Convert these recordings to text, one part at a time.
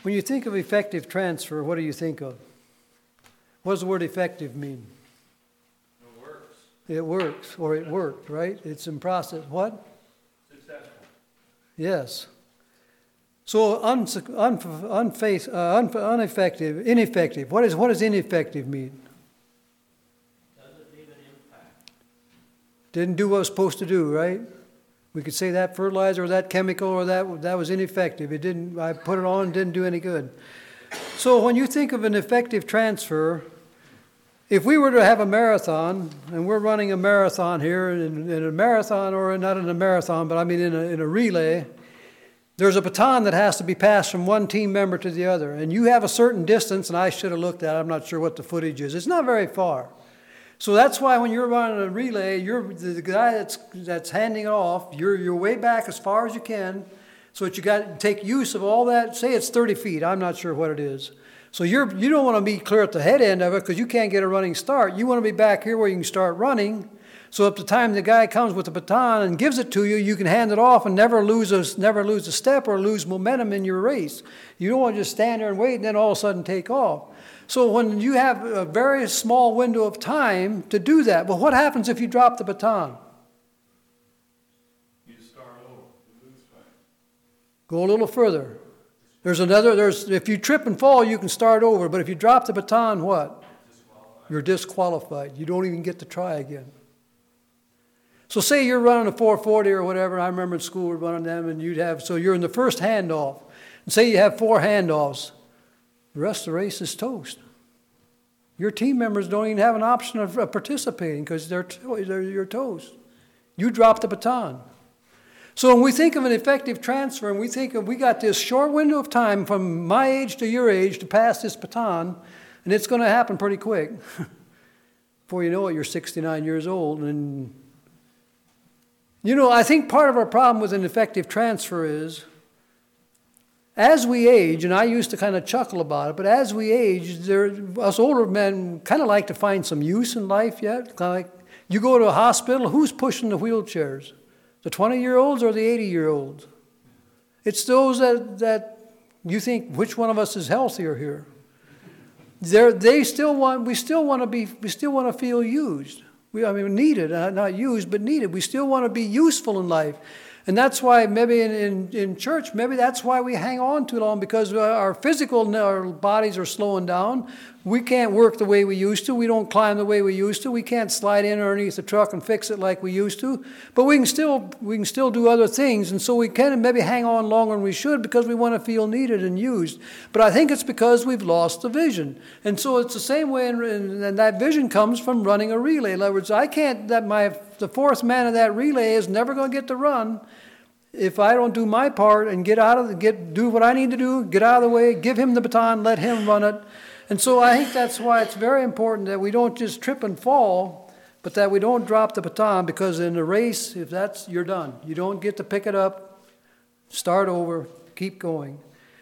When you think of effective transfer, what do you think of? What does the word effective mean? It works. It works, or it worked, right? It's in process. What? Successful. Yes. So ineffective. What does ineffective mean? Doesn't leave an impact. Didn't do what it was supposed to do, right? We could say that fertilizer or that chemical or that was ineffective. It didn't. I put it on, didn't do any good. So when you think of an effective transfer, if we were to have a marathon, and we're running a marathon here, in a marathon, or not in a marathon, but I mean in a relay, there's a baton that has to be passed from one team member to the other. And you have a certain distance, and I should have looked at it. I'm not sure what the footage is. It's not very far. So that's why when you're running a relay, you're the guy that's handing it off, you're way back as far as you can, so that you got to take use of all that. Say it's 30 feet. I'm not sure what it is. So you don't want to be clear at the head end of it because you can't get a running start. You want to be back here where you can start running. So at the time the guy comes with the baton and gives it to you, you can hand it off and never lose a step or lose momentum in your race. You don't want to just stand there and wait and then all of a sudden take off. So when you have a very small window of time to do that, but what happens if you drop the baton? You start over. You lose fight. Go a little further. If you trip and fall, you can start over. But if you drop the baton, what? Disqualified. You're disqualified. You don't even get to try again. So say you're running a 440 or whatever. I remember in school we were running them, and so you're in the first handoff. And say you have 4 handoffs. The rest of the race is toast. Your team members don't even have an option of participating because you're toast. You drop the baton. So when we think of an effective transfer, and we think of we got this short window of time from my age to your age to pass this baton, and it's going to happen pretty quick. Before you know it, you're 69 years old. And, I think part of our problem with an effective transfer is, as we age, and I used to kind of chuckle about it, but as we age, us older men kind of like to find some use in life yet. Kind of like you go to a hospital, who's pushing the wheelchairs? The 20-year-olds or the 80-year-olds? It's those that you think, which one of us is healthier here? We still want to feel used. Needed, not used, but needed. We still want to be useful in life. And that's why maybe in church, maybe that's why we hang on too long, because our bodies are slowing down. We can't work the way we used to. We don't climb the way we used to. We can't slide in underneath the truck and fix it like we used to. But we can still do other things. And so we can maybe hang on longer than we should because we want to feel needed and used. But I think it's because we've lost the vision. And so it's the same way, and that vision comes from running a relay. In other words, the fourth man of that relay is never going to get to run if I don't do my part and do what I need to do, get out of the way, give him the baton, let him run it. And so I think that's why it's very important that we don't just trip and fall, but that we don't drop the baton, because in the race, you're done. You don't get to pick it up, start over, keep going.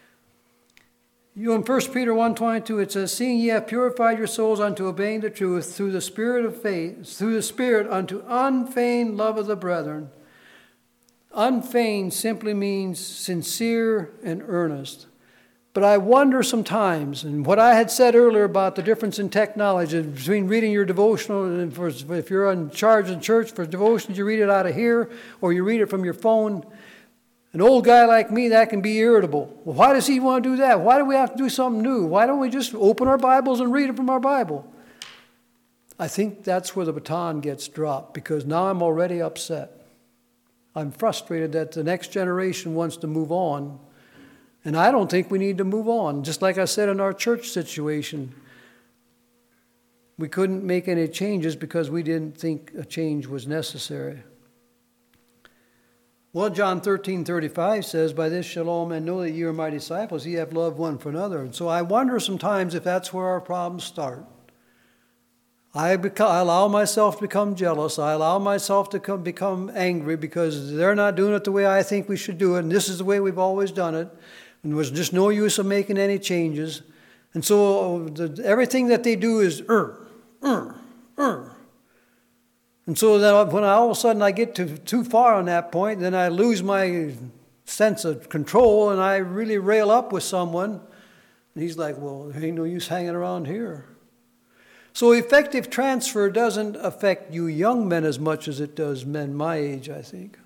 In 1 Peter 1:22, it says, "Seeing ye have purified your souls unto obeying the truth through the spirit of faith, through the Spirit unto unfeigned love of the brethren." Unfeigned simply means sincere and earnest. But I wonder sometimes, and what I had said earlier about the difference in technology between reading your devotional, and if you're in charge in church for devotions, you read it out of here or you read it from your phone. An old guy like me, that can be irritable. Well, why does he want to do that? Why do we have to do something new? Why don't we just open our Bibles and read it from our Bible? I think that's where the baton gets dropped, because now I'm already upset. I'm frustrated that the next generation wants to move on. And I don't think we need to move on. Just like I said in our church situation, we couldn't make any changes because we didn't think a change was necessary. Well, John 13:35 says, "By this shall all men know that ye are my disciples, ye have loved one for another." And so I wonder sometimes if that's where our problems start. I allow myself to become jealous. I allow myself to become angry because they're not doing it the way I think we should do it, and this is the way we've always done it. And there was just no use of making any changes. And so everything that they do is And so then when all of a sudden I get too far on that point, then I lose my sense of control and I really rail up with someone. And he's like, well, there ain't no use hanging around here. So effective transfer doesn't affect you young men as much as it does men my age, I think.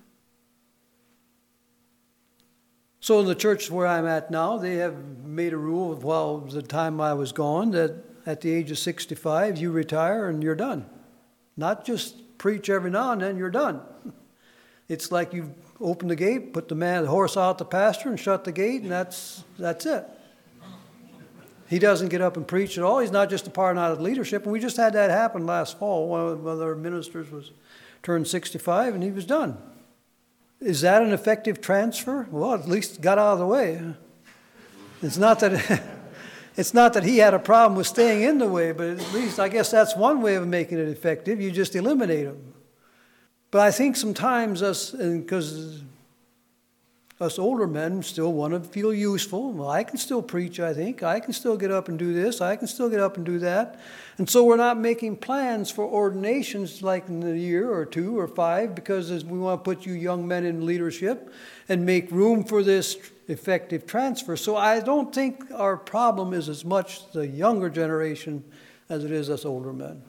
So in the church where I'm at now, they have made a rule while the time I was gone that at the age of 65, you retire and you're done. Not just preach every now and then, you're done. It's like you open the gate, put the horse out the pasture and shut the gate, and that's it. He doesn't get up and preach at all. He's not just a part of the leadership. And we just had that happen last fall. One of our ministers turned 65 and he was done. Is that an effective transfer? Well, at least got out of the way. It's not that he had a problem with staying in the way, but at least I guess that's one way of making it effective. You just eliminate him. But I think sometimes because us older men still want to feel useful. Well, I can still preach, I think. I can still get up and do this. I can still get up and do that. And so we're not making plans for ordinations like in a year or 2 or 5 because we want to put you young men in leadership and make room for this effective transfer. So I don't think our problem is as much the younger generation as it is us older men.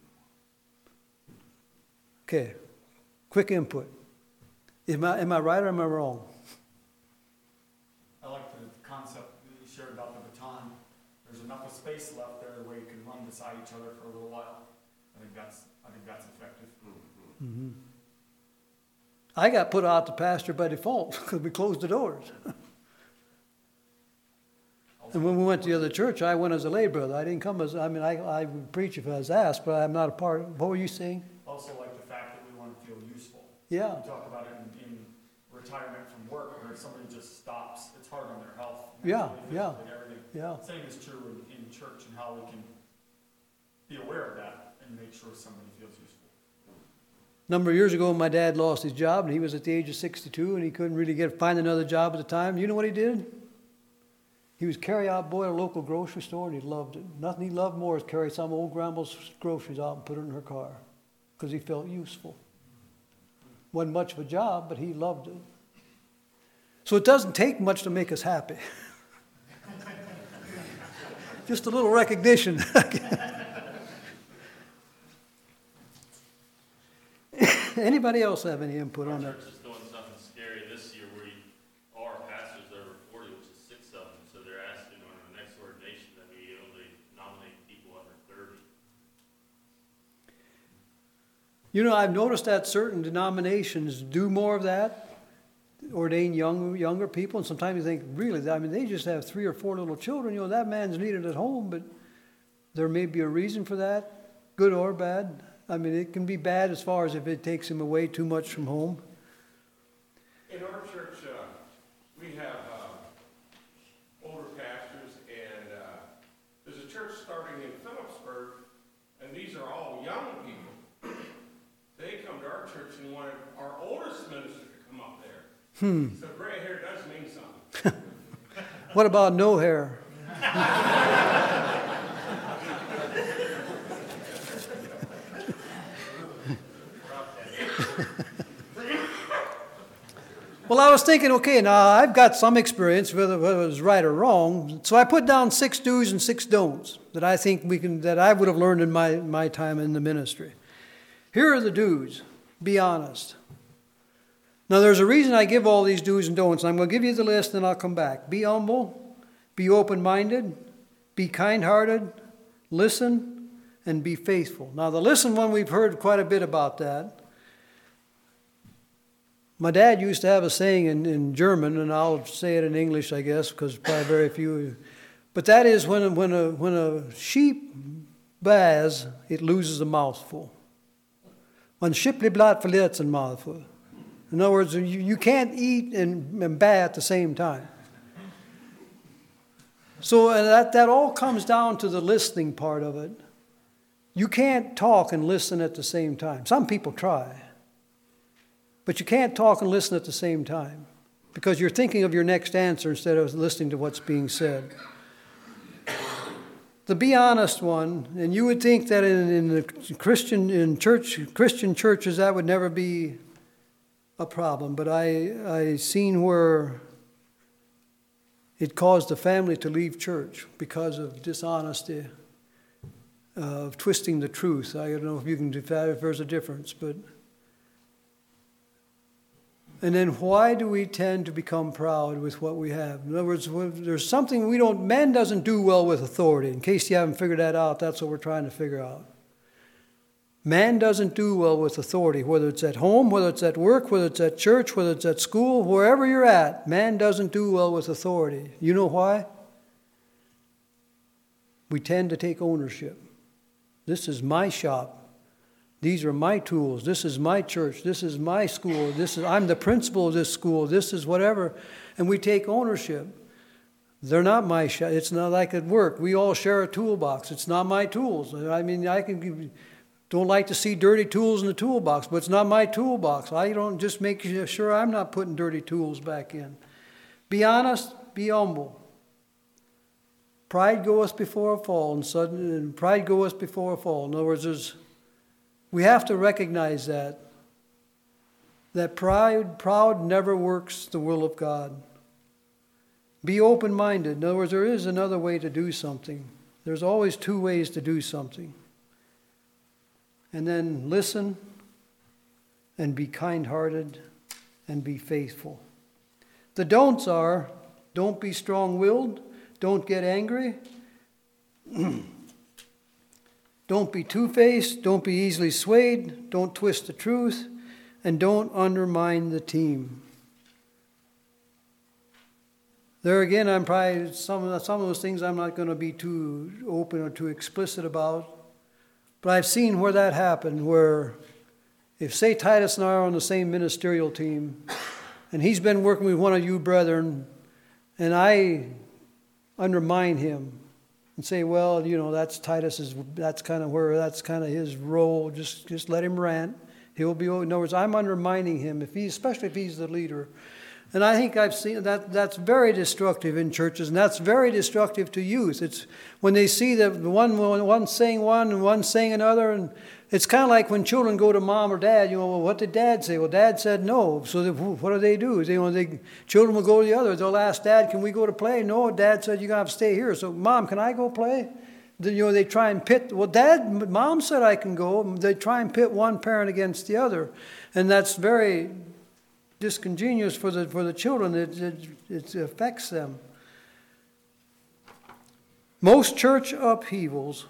Okay, quick input. Am I right or am I wrong? I like the concept that you shared about the baton. There's enough of space left there where you can run beside each other for a little while. I think that's effective. Mm-hmm. I got put out the pasture by default because we closed the doors. And when we went to the other church, I went as a lay brother. I didn't come I would preach if I was asked, but I'm not a part of. What were you saying? Also like the fact that we want to feel useful. Yeah. We talk about it in retirement from work where somebody just stops. It's hard on their health. Yeah, mentally, yeah, physically, everything. yeah. Same is true in church and how we can be aware of that and make sure somebody feels useful. A number of years ago, my dad lost his job, and he was at the age of 62, and he couldn't really find another job at the time. You know what he did? He was carry-out boy at a local grocery store, and he loved it. Nothing he loved more is carry some old grandma's groceries out and put it in her car because he felt useful. Wasn't much of a job, but he loved it. So it doesn't take much to make us happy. Just a little recognition. Anybody else have any input on that? Our church is doing something scary this year where all our pastors are over 40, which is 6 of them. So they're asking on the next ordination that we only nominate people under 30. You know, I've noticed that certain denominations do more of that, ordain younger people, and sometimes you think, really, they just have 3 or 4 little children. You know, that man's needed at home, but there may be a reason for that, good or bad. It can be bad as far as if it takes him away too much from home. In our church, we have older pastors, and there's a church starting in Phillipsburg, and these are all young people. They come to our church and wanted our oldest minister to come up there. So gray hair does mean something. What about no hair? Well, I was thinking, okay, now I've got some experience, whether it was right or wrong. So I put down 6 do's and 6 don'ts that I think that I would have learned in my time in the ministry. Here are the do's. Be honest. Now, there's a reason I give all these do's and don'ts. I'm going to give you the list, and I'll come back. Be humble. Be open-minded. Be kind-hearted. Listen. And be faithful. Now, the listen one, we've heard quite a bit about that. My dad used to have a saying in German, and I'll say it in English, I guess, because probably very few. But that is when a sheep baas, it loses a mouthful. When Schippli-Blatt verliert ein mouthful. In other words, you can't eat and baa at the same time. So that all comes down to the listening part of it. You can't talk and listen at the same time. Some people try. But you can't talk and listen at the same time because you're thinking of your next answer instead of listening to what's being said. The be honest one, and you would think that in the Christian churches that would never be a problem, but I seen where it caused the family to leave church because of dishonesty, of twisting the truth. I don't know if you can decide if there's a difference, but. And then why do we tend to become proud with what we have? In other words, there's something man doesn't do well with authority. In case you haven't figured that out, that's what we're trying to figure out. Man doesn't do well with authority, whether it's at home, whether it's at work, whether it's at church, whether it's at school, wherever you're at, man doesn't do well with authority. You know why? We tend to take ownership. This is my shop. These are my tools. This is my church. This is my school. I'm the principal of this school. This is whatever. And we take ownership. They're not my shop. It's not like at work. We all share a toolbox. It's not my tools. I mean, don't like to see dirty tools in the toolbox, but it's not my toolbox. I don't just make sure I'm not putting dirty tools back in. Be honest. Be humble. Pride goeth before a fall, and pride goeth before a fall. In other words, we have to recognize that proud never works the will of God. Be open-minded. In other words, there is another way to do something. There's always two ways to do something. And then listen and be kind-hearted and be faithful. The don'ts are, don't be strong-willed, don't get angry, don't be two-faced, don't be easily swayed, don't twist the truth, and don't undermine the team. There again, I'm probably some of those things I'm not going to be too open or too explicit about. But I've seen where that happened, where if, say, Titus and I are on the same ministerial team, and he's been working with one of you brethren, and I undermine him, and say, well, that's Titus's, that's kind of his role. Just let him rant. He'll be. In other words, I'm undermining him especially if he's the leader. And I think I've seen that's very destructive in churches, and that's very destructive to youth. It's when they see that one saying one and one saying another, and it's kind of like when children go to mom or dad. Well, what did dad say? Well, dad said no. So what do? Children will go to the other. They'll ask dad, "Can we go to play?" No, dad said you got to stay here. So mom, can I go play? They try and pit. Well, mom said I can go. They try and pit one parent against the other, and that's very discontinuous for the children. It affects them. Most church upheavals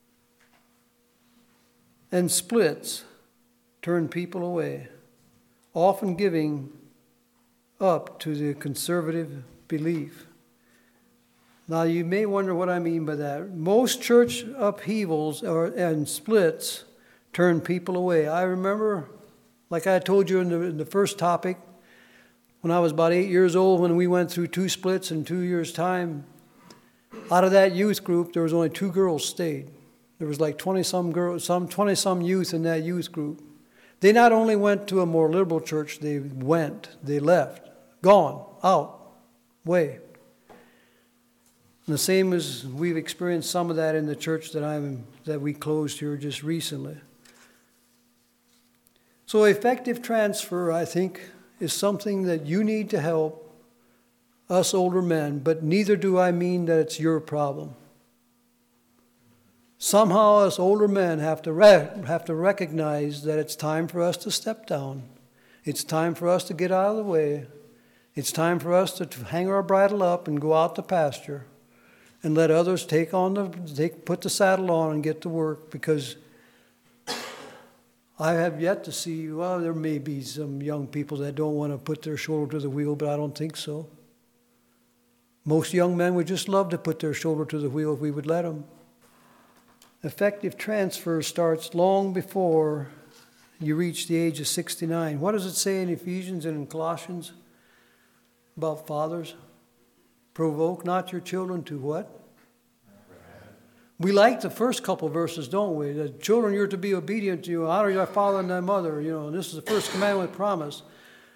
and splits turn people away, often giving up to the conservative belief. Now you may wonder what I mean by that. Most church upheavals and splits turn people away. I remember, like I told you in the first topic, when I was about 8 years old, when we went through 2 splits in 2 years' time, out of that youth group, there was only 2 girls stayed. There was like 20-some girls, 20-some youth in that youth group. They not only went to a more liberal church, they left, gone, out, way. And the same as we've experienced some of that in the church that we closed here just recently. So effective transfer, I think, is something that you need to help us older men, but neither do I mean that it's your problem. Somehow us older men have to recognize that it's time for us to step down. It's time for us to get out of the way. It's time for us to hang our bridle up and go out to pasture and let others put the saddle on and get to work, because I have yet to see, well, there may be some young people that don't want to put their shoulder to the wheel, but I don't think so. Most young men would just love to put their shoulder to the wheel if we would let them. Effective transfer starts long before you reach the age of 69. What does it say in Ephesians and in Colossians about fathers? Provoke not your children to what? We like the first couple verses, don't we? The children, you're to be obedient to you. Honor your father and thy mother. This is the first commandment with promise.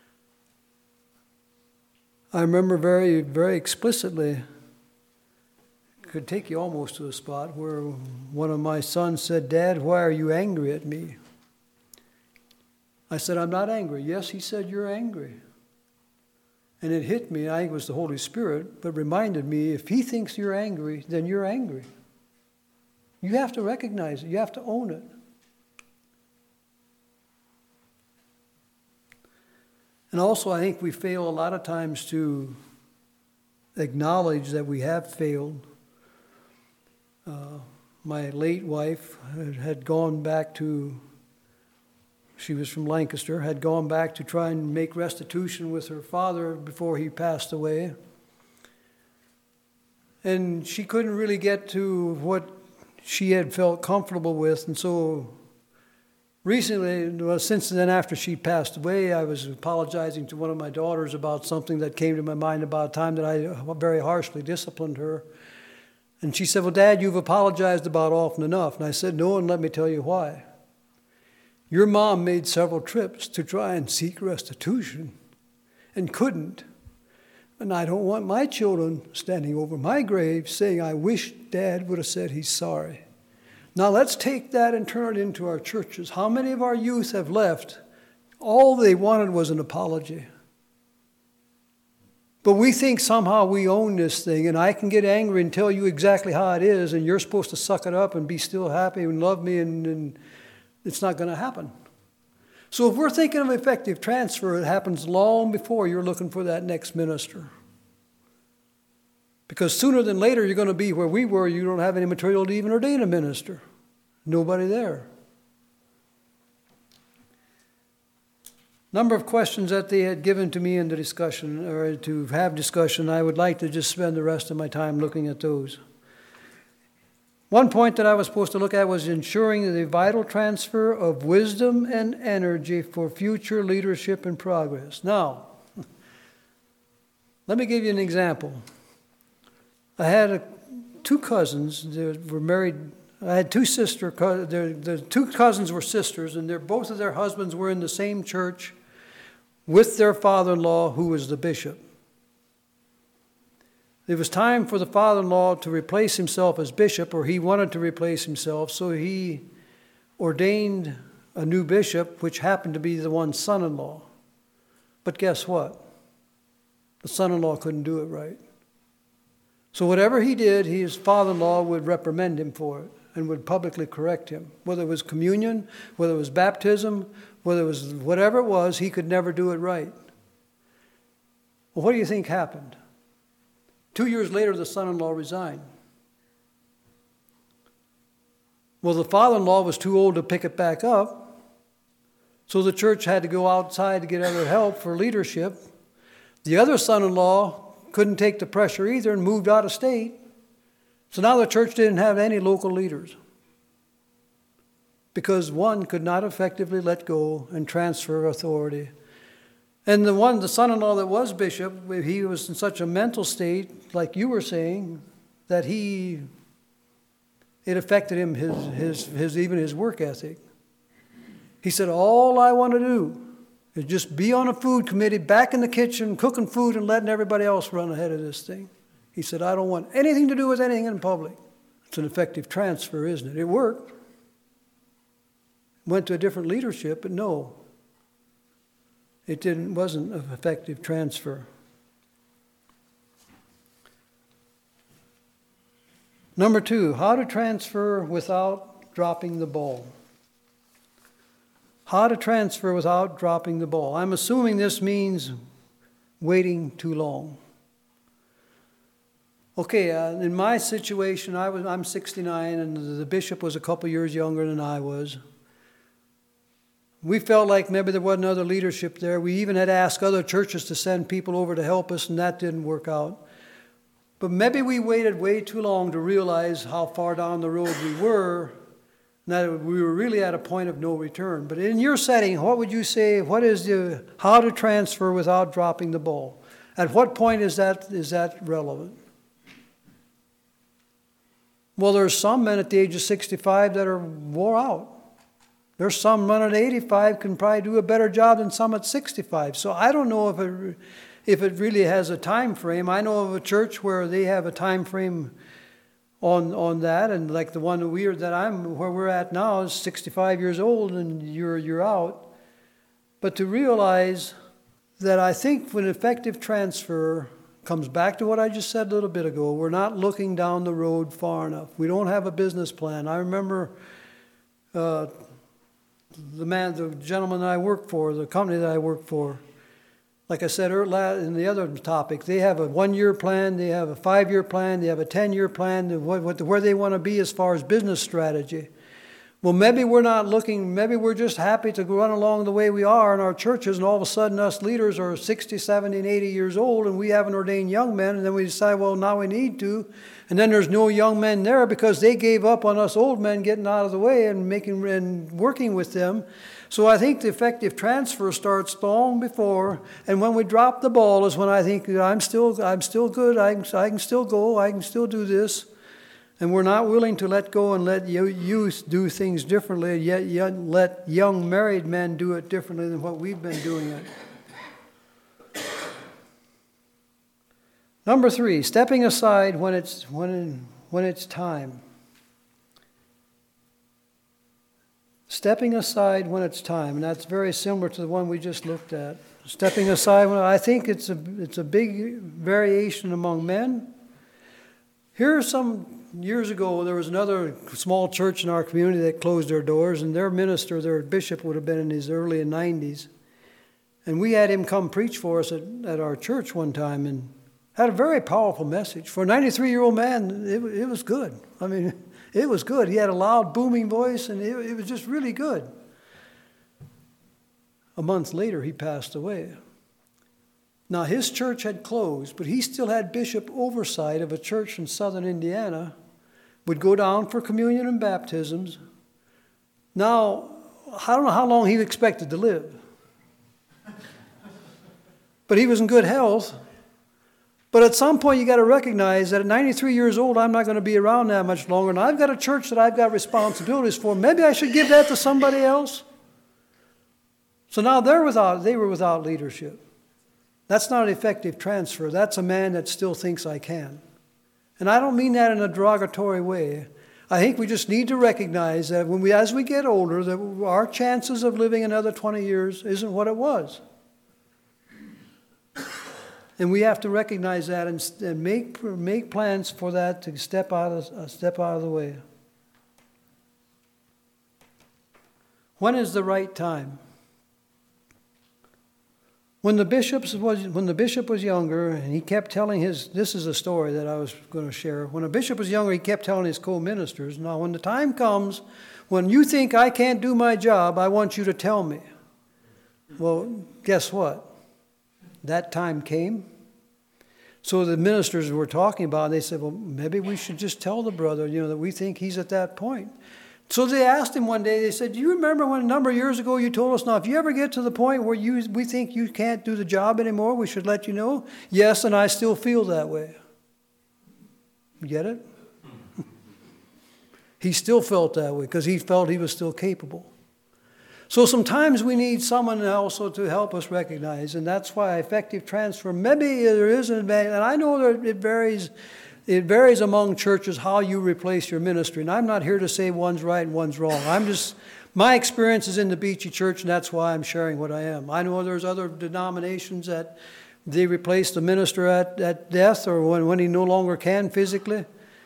I remember very, very explicitly, it could take you almost to a spot where one of my sons said, "Dad, why are you angry at me?" I said, "I'm not angry." "Yes," he said, "you're angry." And it hit me, I think it was the Holy Spirit, but reminded me, if he thinks you're angry, then you're angry. You have to recognize it. You have to own it. And also, I think we fail a lot of times to acknowledge that we have failed. My late wife had gone back to, she was from Lancaster, had gone back to try and make restitution with her father before he passed away. And she couldn't really get to what she had felt comfortable with. And so recently, well, since then, after she passed away, I was apologizing to one of my daughters about something that came to my mind about a time that I very harshly disciplined her. And she said, "Well, Dad, you've apologized about often enough." And I said, "No, and let me tell you why. Your mom made several trips to try and seek restitution and couldn't. And I don't want my children standing over my grave saying, 'I wish Dad would have said he's sorry.'" Now let's take that and turn it into our churches. How many of our youth have left? All they wanted was an apology. But we think somehow we own this thing, and I can get angry and tell you exactly how it is, and you're supposed to suck it up and be still happy and love me, and it's not going to happen. So if we're thinking of effective transfer, it happens long before you're looking for that next minister. Because sooner than later, you're going to be where we were. You don't have any material to even ordain a minister. Nobody there. Number of questions that they had given to me in the discussion, or to have discussion, I would like to just spend the rest of my time looking at those. One point that I was supposed to look at was ensuring the vital transfer of wisdom and energy for future leadership and progress. Now, let me give you an example. I had two cousins that were married. I had two sisters. The two cousins were sisters, and both of their husbands were in the same church with their father-in-law, who was the bishop. It was time for the father-in-law to replace himself as bishop, or he wanted to replace himself, so he ordained a new bishop, which happened to be the one son-in-law. But guess what? The son-in-law couldn't do it right. So whatever he did, his father-in-law would reprimand him for it and would publicly correct him. Whether it was communion, whether it was baptism, whether it was whatever it was, he could never do it right. Well, what do you think happened? 2 years later, the son-in-law resigned. Well, the father-in-law was too old to pick it back up, so the church had to go outside to get other help for leadership. The other son-in-law couldn't take the pressure either and moved out of state. So now the church didn't have any local leaders because one could not effectively let go and transfer authority. And the son-in-law that was bishop, he was in such a mental state, like you were saying, that it affected him, even his work ethic. He said, "All I want to do is just be on a food committee, back in the kitchen, cooking food and letting everybody else run ahead of this thing." He said, "I don't want anything to do with anything in public." It's an effective transfer, isn't it? It worked. Went to a different leadership, but no. It wasn't an effective transfer. Number 2, how to transfer without dropping the ball. How to transfer without dropping the ball. I'm assuming this means waiting too long. Okay, in my situation, I'm 69, and the bishop was a couple years younger than I was. We felt like maybe there wasn't other leadership there. We even had asked other churches to send people over to help us, and that didn't work out. But maybe we waited way too long to realize how far down the road we were, and that we were really at a point of no return. But in your setting, what would you say, how to transfer without dropping the ball? At what point is that relevant? Well, there's some men at the age of 65 that are wore out. There's some men at 85 can probably do a better job than some at 65. So I don't know if it really has a time frame. I know of a church where they have a time frame on that, and like the one where we're at now is 65 years old, and you're out. But to realize that I think when effective transfer comes back to what I just said a little bit ago, we're not looking down the road far enough. We don't have a business plan. I remember the gentleman that I work for, the company that I work for, like I said earlier in the other topic, they have a 1-year plan, they have a 5-year plan, they have a 10-year plan, where they want to be as far as business strategy. Well, maybe we're not looking, maybe we're just happy to run along the way we are in our churches, and all of a sudden us leaders are 60, 70, and 80 years old, and we haven't ordained young men, and then we decide, well, now we need to. And then there's no young men there because they gave up on us old men getting out of the way and working with them. So I think the effective transfer starts long before, and when we drop the ball is when I think I'm still good, I can still go, I can still do this. And we're not willing to let go and let youth do things differently, yet let young married men do it differently than what we've been doing it. Number 3, stepping aside when it's time. Stepping aside when it's time, and that's very similar to the one we just looked at. Stepping aside, I think it's a big variation among men. Here's some years ago, there was another small church in our community that closed their doors, and their minister, their bishop, would have been in his early 90s. And we had him come preach for us at our church one time, and had a very powerful message. For a 93-year-old man, it was good. I mean, it was good. He had a loud, booming voice, and it was just really good. A month later, he passed away. Now, his church had closed, but he still had bishop oversight of a church in southern Indiana, would go down for communion and baptisms. Now, I don't know how long he expected to live. But he was in good health. But at some point, you got to recognize that at 93 years old, I'm not going to be around that much longer. And I've got a church that I've got responsibilities for. Maybe I should give that to somebody else. So now they were without leadership. That's not an effective transfer. That's a man that still thinks I can. And I don't mean that in a derogatory way. I think we just need to recognize that as we get older, that our chances of living another 20 years isn't what it was. And we have to recognize that and make plans for that to step out of the way. When is the right time? When the bishop was younger, and he kept telling this is a story that I was going to share. When a bishop was younger, he kept telling his co-ministers, now when the time comes, when you think I can't do my job, I want you to tell me. Well, guess what? That time came. So the ministers were talking about it, they said, well, maybe we should just tell the brother, that we think he's at that point. So they asked him one day, they said, do you remember when a number of years ago you told us, now if you ever get to the point where we think you can't do the job anymore, we should let you know? Yes, and I still feel that way. You get it? He still felt that way because he felt he was still capable. So sometimes we need someone also to help us recognize, and that's why effective transfer, maybe there is an advantage, and I know that it varies among churches how you replace your ministry. And I'm not here to say one's right and one's wrong. My experience is in the Beachy Church, and that's why I'm sharing what I am. I know there's other denominations that they replace the minister at death or when he no longer can physically.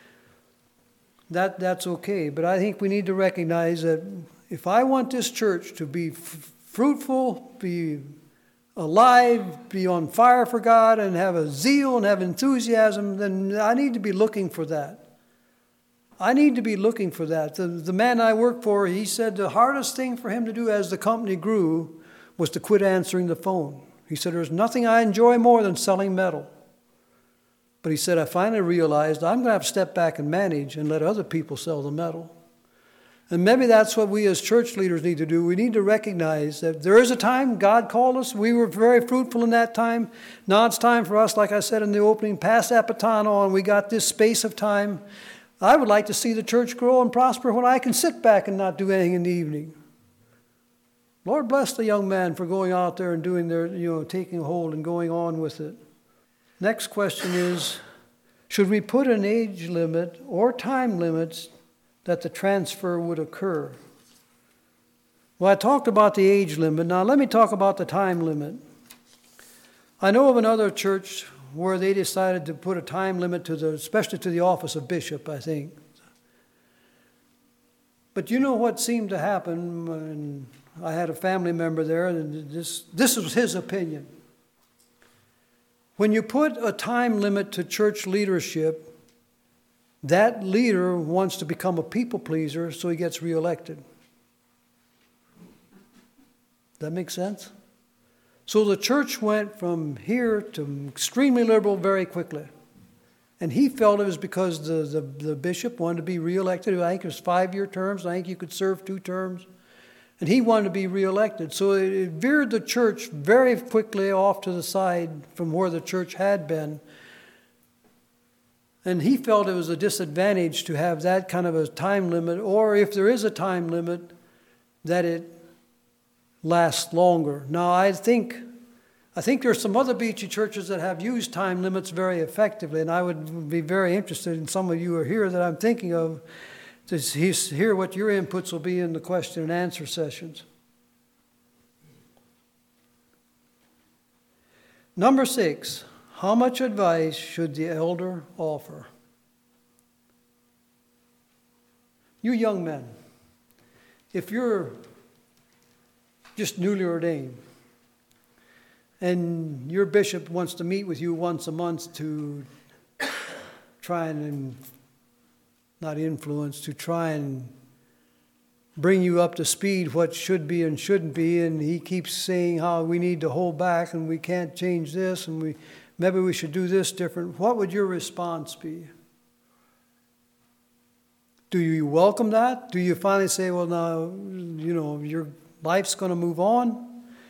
That's okay. But I think we need to recognize that if I want this church to be fruitful, be alive, be on fire for God, and have a zeal and have enthusiasm, then I need to be looking for that. I need to be looking for that. The man I work for, he said the hardest thing for him to do as the company grew was to quit answering the phone. He said, there's nothing I enjoy more than selling metal. But he said, I finally realized I'm going to have to step back and manage and let other people sell the metal. And maybe that's what we as church leaders need to do. We need to recognize that there is a time God called us. We were very fruitful in that time. Now it's time for us, like I said in the opening, pass that baton on. We got this space of time. I would like to see the church grow and prosper when I can sit back and not do anything in the evening. Lord bless the young man for going out there and doing taking hold and going on with it. Next question is, should we put an age limit or time limits that the transfer would occur? Well, I talked about the age limit. Now let me talk about the time limit. I know of another church where they decided to put a time limit especially to the office of bishop, I think. But you know what seemed to happen, and I had a family member there, and this was his opinion. When you put a time limit to church leadership, that leader wants to become a people pleaser, so he gets reelected. That makes sense? So the church went from here to extremely liberal very quickly. And he felt it was because the bishop wanted to be reelected. I think it was 5-year terms. I think you could serve 2 terms. And he wanted to be reelected. So it veered the church very quickly off to the side from where the church had been. And he felt it was a disadvantage to have that kind of a time limit, or if there is a time limit, that it lasts longer. Now, I think there's some other beachy churches that have used time limits very effectively, and I would be very interested in some of you are here that I'm thinking of to hear what your inputs will be in the question and answer sessions. Number 6, how much advice should the elder offer? You young men, if you're just newly ordained, and your bishop wants to meet with you once a month to try and, not influence, to try and bring you up to speed what should be and shouldn't be, and he keeps saying how we need to hold back and we can't change this and maybe we should do this different, what would your response be? Do you welcome that? Do you finally say, well, now, your life's going to move on?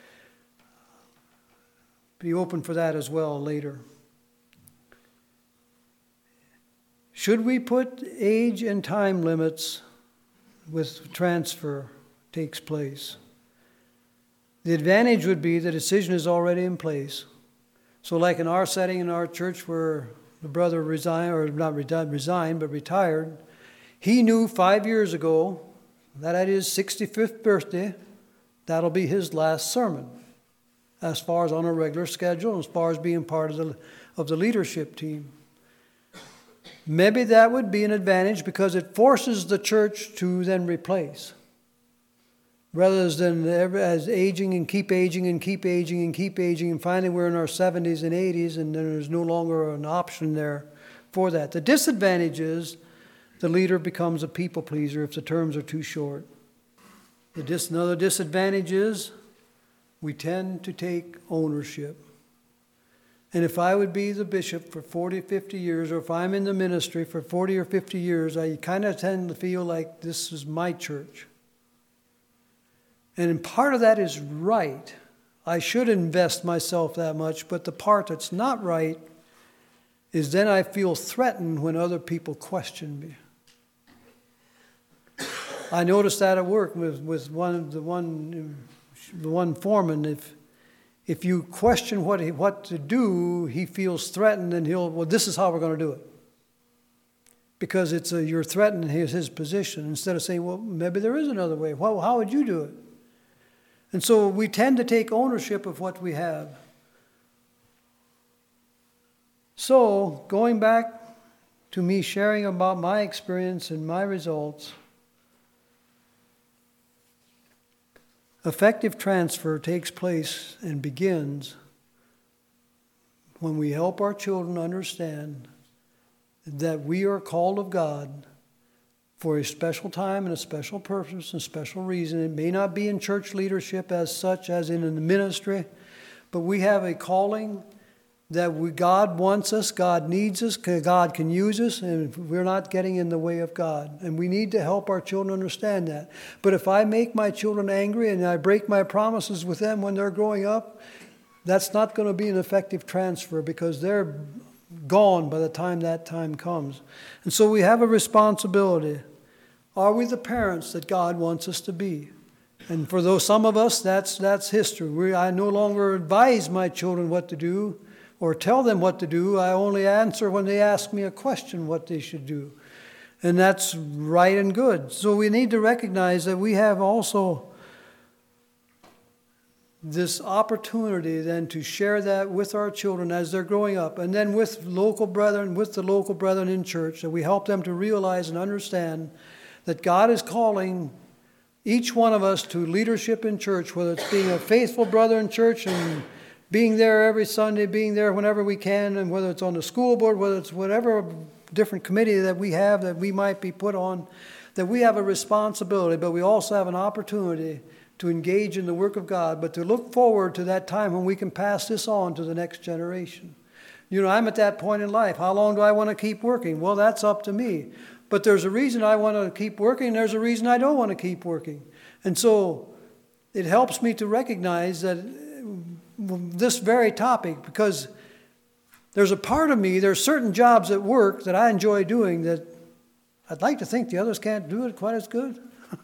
Be open for that as well later. Should we put age and time limits with transfer takes place? The advantage would be the decision is already in place. So like in our setting in our church where the brother resigned, or not resigned, but retired, he knew 5 years ago that at his 65th birthday, that'll be his last sermon, as far as on a regular schedule, as far as being part of the leadership team. Maybe that would be an advantage because it forces the church to then replace. Rather than as aging and keep aging and keep aging and keep aging, and finally we're in our 70s and 80s and then there's no longer an option there for that. The disadvantage is the leader becomes a people pleaser if the terms are too short. Another disadvantage is we tend to take ownership. And if I would be the bishop for 40, 50 years, or if I'm in the ministry for 40 or 50 years, I kind of tend to feel like this is my church. And part of that is right. I should invest myself that much, but the part that's not right is then I feel threatened when other people question me. I noticed that at work with the one foreman. If you question what to do, he feels threatened, and this is how we're going to do it. Because you're threatening his position instead of saying, well, maybe there is another way. Well, how would you do it? And so we tend to take ownership of what we have. So going back to me sharing about my experience and my results, effective transfer takes place and begins when we help our children understand that we are called of God for a special time and a special purpose and a special reason. It may not be in church leadership as such as in the ministry, but we have a calling that God wants us, God needs us, God can use us, and we're not getting in the way of God. And we need to help our children understand that. But if I make my children angry and I break my promises with them when they're growing up, that's not going to be an effective transfer because they're gone by the time that time comes. And so we have a responsibility. Are we the parents that God wants us to be? And for some of us, that's history. I no longer advise my children what to do or tell them what to do. I only answer when they ask me a question what they should do. And that's right and good. So we need to recognize that we have also this opportunity then to share that with our children as they're growing up, and then with local brethren, with the local brethren in church, that we help them to realize and understand that God is calling each one of us to leadership in church, whether it's being a faithful brother in church and being there every Sunday, being there whenever we can, and whether it's on the school board, whether it's whatever different committee that we have that we might be put on, that we have a responsibility, but we also have an opportunity to engage in the work of God, but to look forward to that time when we can pass this on to the next generation. You know, I'm at that point in life. How long do I want to keep working? Well, that's up to me. But there's a reason I want to keep working, and there's a reason I don't want to keep working. And so it helps me to recognize that this very topic, because there's a part of me, there's certain jobs at work that I enjoy doing that I'd like to think the others can't do it quite as good.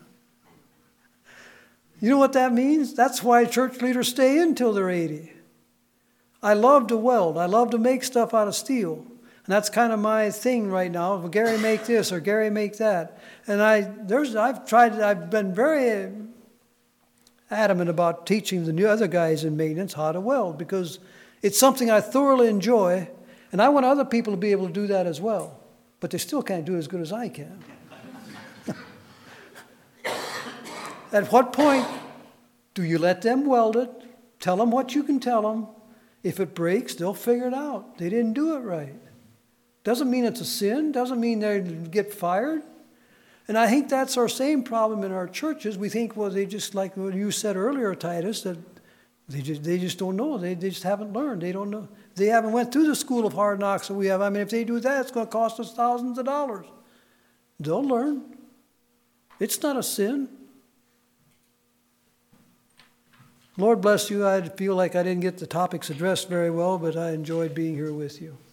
You know what that means? That's why church leaders stay in till they're 80. I love to weld. I love to make stuff out of steel. And that's kind of my thing right now. Well, Gary, make this, or Gary, make that. And I've been very adamant about teaching the new other guys in maintenance how to weld, because it's something I thoroughly enjoy, and I want other people to be able to do that as well. But they still can't do it as good as I can. At what point do you let them weld it? Tell them what you can tell them. If it breaks, they'll figure it out. They didn't do it right. Doesn't mean it's a sin. Doesn't mean they get fired. And I think that's our same problem in our churches. We think, well, they just, like what you said earlier, Titus, that they just don't know. They just haven't learned. They don't know. They haven't went through the school of hard knocks that we have. I mean, if they do that, it's going to cost us thousands of dollars. They'll learn. It's not a sin. Lord bless you. I feel like I didn't get the topics addressed very well, but I enjoyed being here with you.